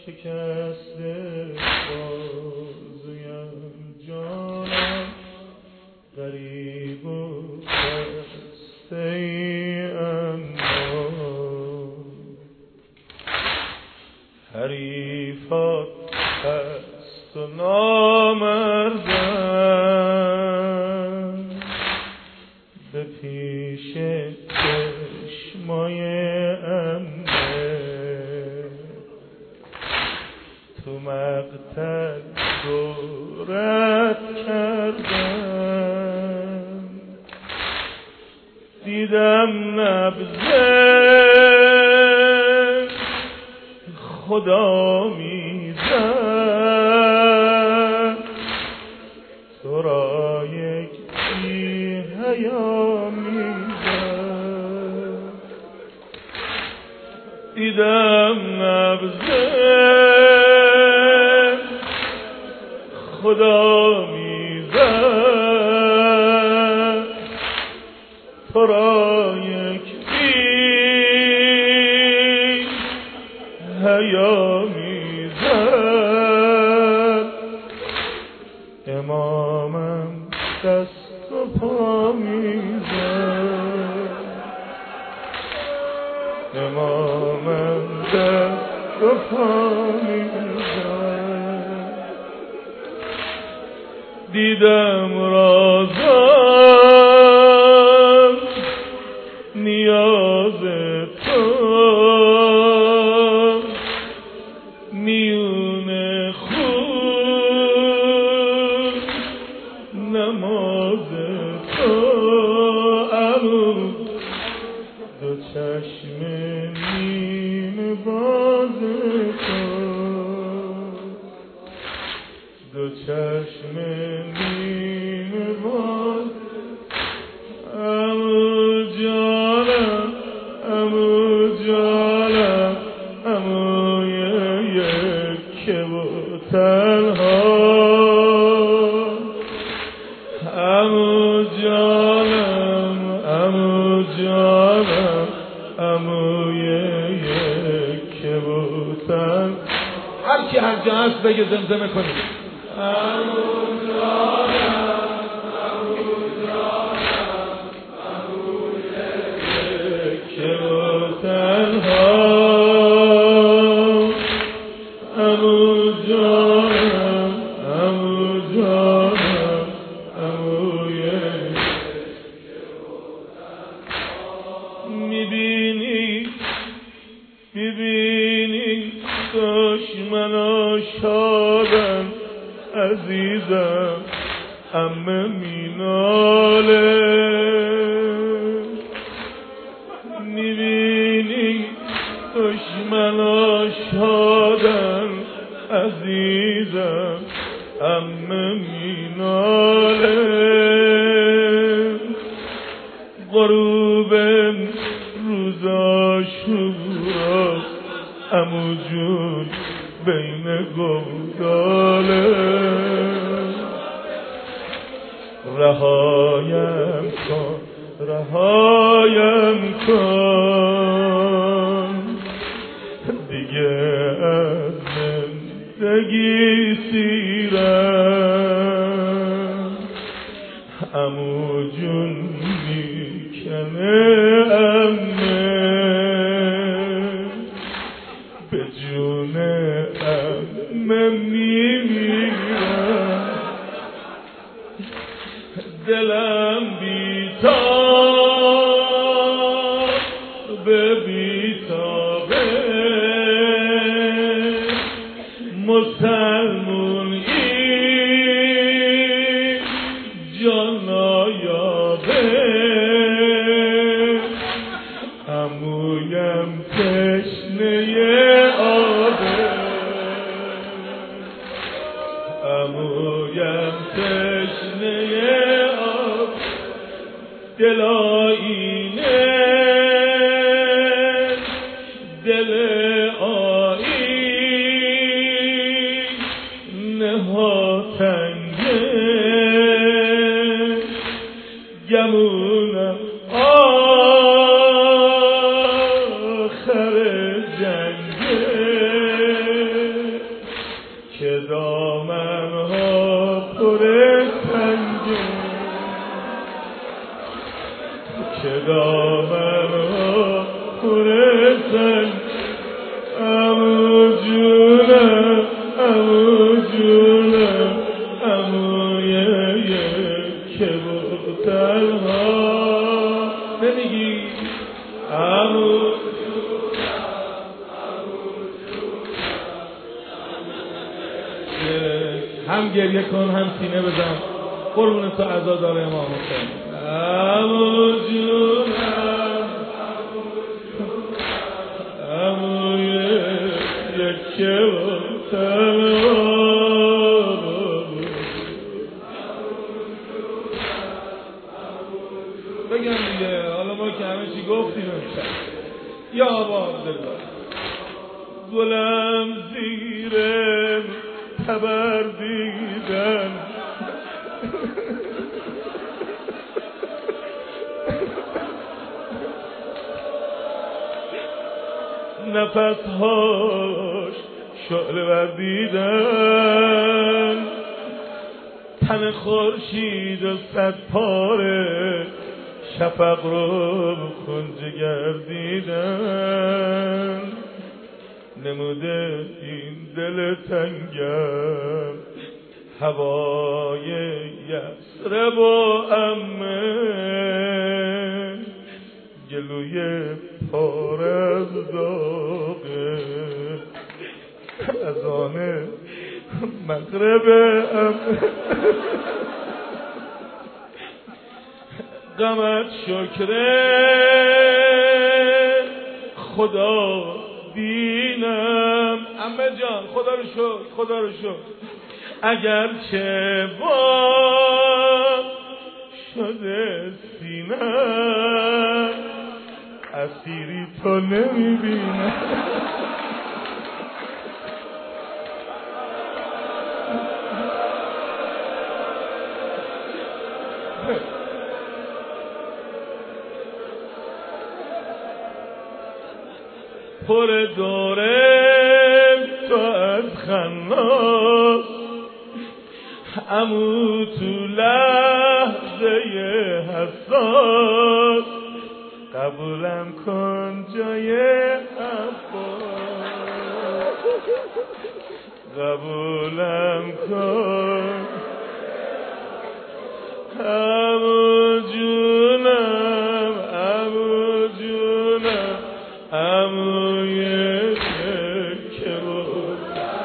شکسته بازویم جانم غریب و خسته ای اما حریفات هست و نامردم به پیش چشمای عمه تو مقتل دورت کردم دیدم نبضه خدا میزد تو را یک بی حیا میزد دیدم نبضه خدا میزد تو را یک بی حیا میزد امامم دست و پا میزد امامم دست و پا میزد دیدم رازم نیاز تو میونه خون نماز تو امو دو چشم نیم باز تو دو چشم نیم باز امو جانم امو جانم امو یکه و تنها امو جانم امو جانم امو یکه و تنها هر کی هر جا هست بگه زمزمه کنید امو جانم امو جانم امو یکه و تنها امو جانم امو جانم امو یکه و تنها میبینی دشمنا شادن عزیزم عمه میناله میبینی دشمنا شادن عزیزم عمه میناله غروب روز عاشورا عمو جون بین گوداله رهایم کن رهایم کن دیگه از زندگی سیرم عمو جون میکنه عمه به جون عمه میمیرم دلم بیتاب بیتابه مسلمون این جان نایابه عمویم تشنه آبه عمویم تشنه آبه دامنها پر سنگه که دامنها پر سنگ عمو جونم عمو جونم عموی که بود تنها نمیگی عمو هم گریه کن هم سینه بزن قربون تو عزادار امام حسین عمو جونم عموی که بود تنها بگم دیگه حالا ما که همه چی گفتیم یا آبا عبدالله گلم زیر تبر دیدن نفسهاش شعله وردیدن تن خورشید و صد پاره شفق رو کنج گردیدن نموده این دل تنگم هوای یسرب و عمه گلوی پار از داغه از آن مغرب عمه غمت شکره خدا دینم عمه جان خدا رو شکر خدا رو شکر اگر چه با شده سینم اسیری تو نمیبینم پر دوره تو از خناس عمو تو لحظه حساس قبولم کن جای عباس قبولم کن عمو جونم عمو جونم عموی که بود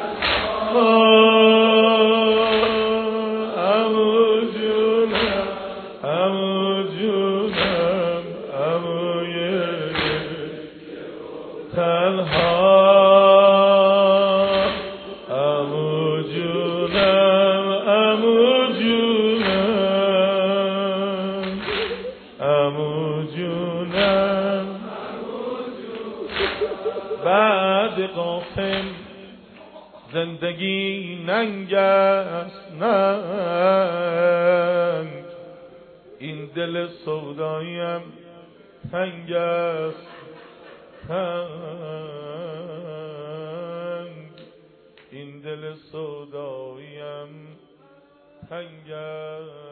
عمو جونم عمو جونم عموی تنها عمو جونم عمو جونم عمو جونم بعد قاسم زندگی ننگ است ننگ این دل سوداییم تنگ است تنگ این دل سوداییم تنگ است